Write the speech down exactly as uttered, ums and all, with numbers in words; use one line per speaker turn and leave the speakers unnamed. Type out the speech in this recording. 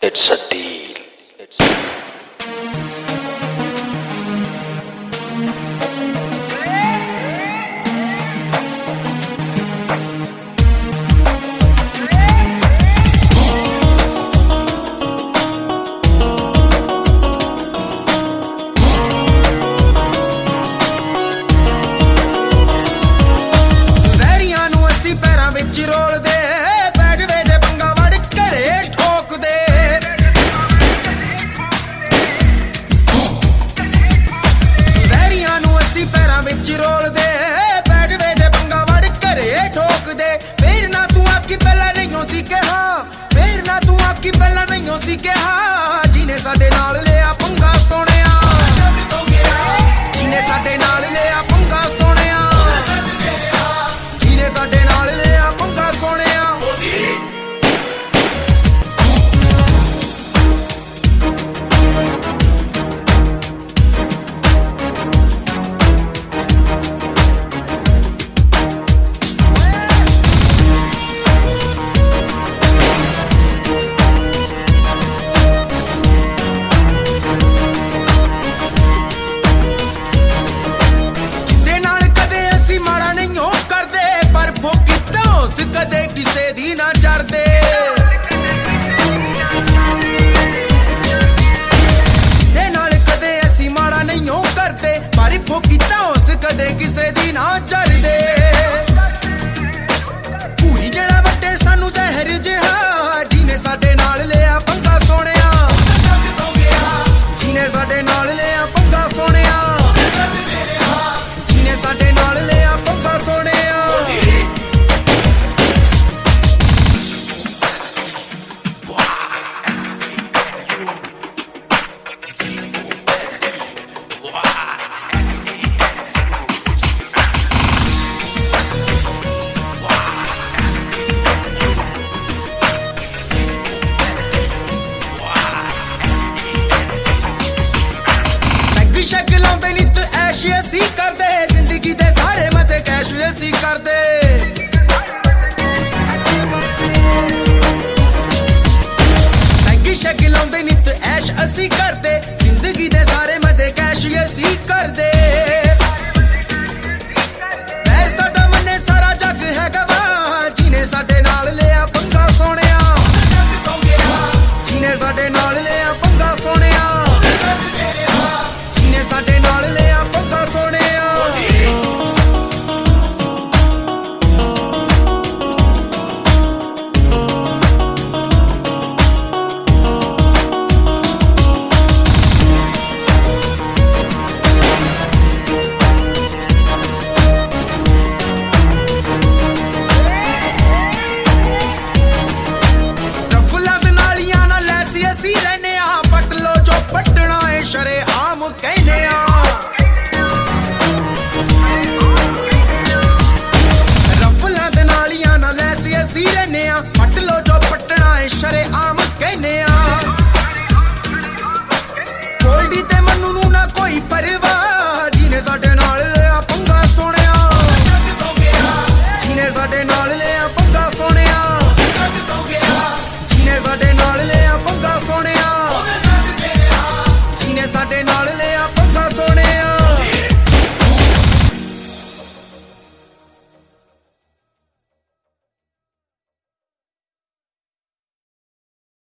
It's a deal. It's a deal.
रोलदे पै जवे जे पंगा वड़ घरे ठोक दे फिर ना तू आखी पहला नहीं सी कहा फिर ना तू आखी पहला नहीं सी कहा जिने साडे नाल लिया पंगा सोनिया जिने साडे नाल लिया पंगा सोनिया जिने साडे नाल लिया पंगा सोनिया कदे किसे दी ना चढ़दे किसे नाल कदे असी माड़ा नहीं हो करदे पर भोकीता उस कदे किसे दी ना चढ़दे पूरी जड़ा वटे सानू जहर जिहा जिने साडे नाल लिया पंगा सोनिया जिने साडे नाल लिया पंगा सोनिया जिने साडे नाल लिया पंगा सोनिया असी करदे जिंदगी दे सारे मजे कैश असी करदे पैगी शैगी लाउंदे नित ऐश असी करदे जिंदगी दे सारे मजे कैश असी करदे पैर साडा मन्ने सारा जग है गवाह जिने साडे नाल लिया पंगा सोनिया जिने साडे नाल लिया पंगा सोनिया जिने साडे नाल लिया पंगा सोनिया रफला दे नालियां नाल ऐसी असी रहने आ पट लो जो पटना है शरे आम कहने आ रफला दे नालियां नाल ऐसी असी रहने आ पट लो जो पटना है शरे आम कहने आ गोल्डी ते मन्नू नू ना कोई परवाह जिने साडे नाल लिया पंगा सोनिया जिने साडे नाल लिया पंगा सोनिया